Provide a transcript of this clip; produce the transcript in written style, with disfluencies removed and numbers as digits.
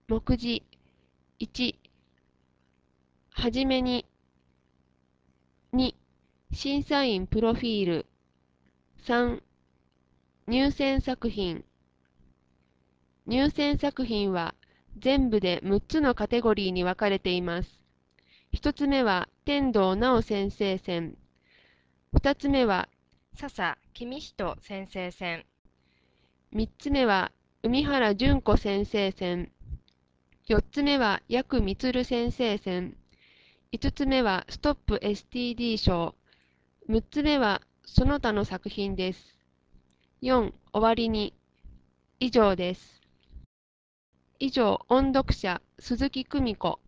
目次1、はじめに2、審査員プロフィール3、入選作品。入選作品は全部で6つのカテゴリーに分かれています。1つ目は天童直先生選。2つ目は笹公人先生選。 3つ目は海原純子先生選。4つ目は八久充先生選。5つ目はストップ STD 賞。6つ目はその他の作品です。4、終わりに。以上です。以上、音読者、鈴木久美子。